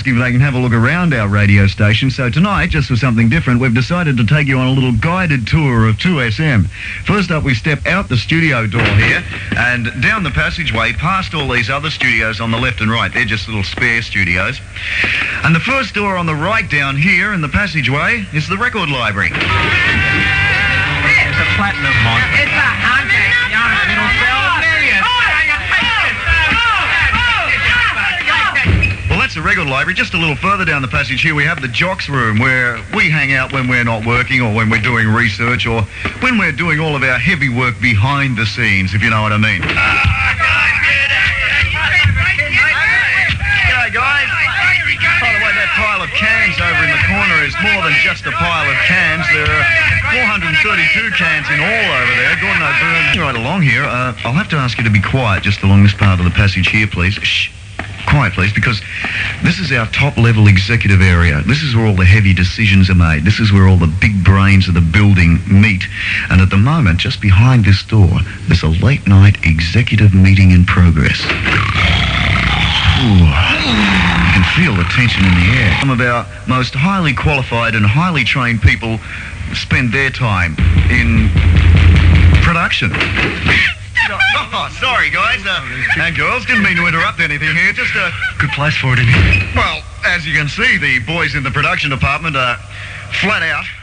asking if they can have a look around our radio station. So tonight, just for something different, we've decided to take you on a little guided tour of 2SM. First up, we step out the studio door here and down the passageway past all these other studios on the left and right. They're just little spare studios. And the first door on the right down here in the passageway is the record library. It's a platinum mod. It's a 100. It'll sell millions. Well, that's the record library. Just a little further down the passage here, we have the Jocks room, where we hang out when we're not working or when we're doing research or when we're doing all of our heavy work behind the scenes, if you know what I mean. G'day, guys. By the way, that pile of cans over in the corner is more than just a pile of cans. There are 432 cans in all over there. Gordon O'Byrne. Right along here, I'll have to ask you to be quiet just along this part of the passage here, please. Shh. Quiet, please, because this is our top-level executive area. This is where all the heavy decisions are made. This is where all the big brains of the building meet. And at the moment, just behind this door, there's a late-night executive meeting in progress. Ooh. You can feel the tension in the air. Some of our most highly qualified and highly trained people spend their time in production. Oh, sorry, guys. And girls, didn't mean to interrupt anything here. Just a good place for it in here. Well, as you can see, the boys in the production department are flat out.